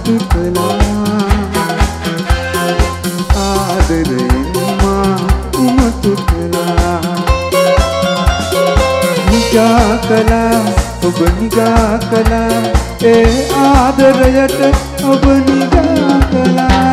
මතු කළා ආදරයෙන් මා උමතු කළා නිගා කළා ඔබ නිගා කළා ඒ ආදරයට ඔබ නිගා කළා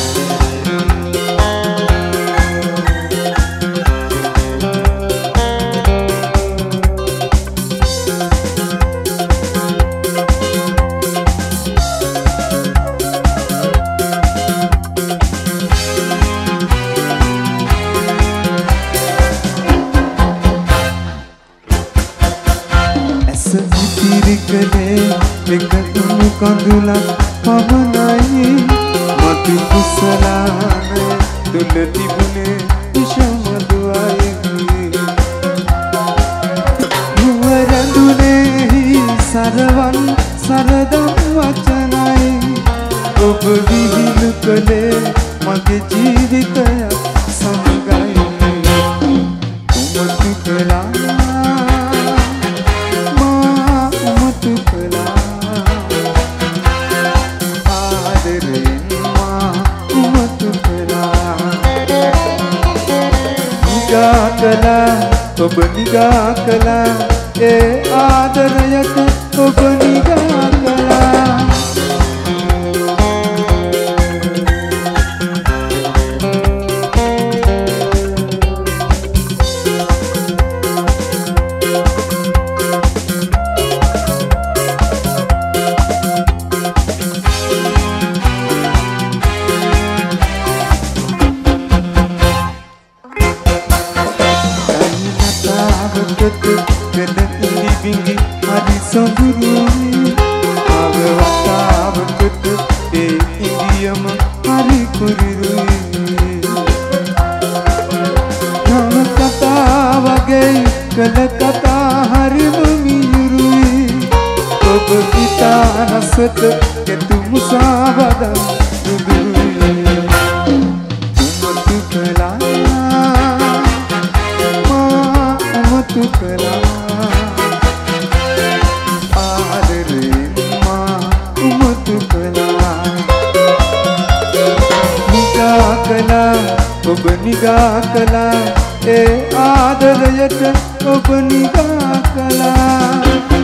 එකතුණු කඳුලක් පමණයි මතු කුසලාන තුල තිබුණේ විෂමදුවයි නුවරඳුනේ සරවන් සරදම් වචනයි ඔබ විහිළු කළේ මගේ ජීවිතය සමගයි උමතු කළා ඔබ නිගා කළා ඒ ආදරයට ඔබ නිගා කළා ඔබ නිගා කළා ඒ ආදරයට ඔබ නිගා කළා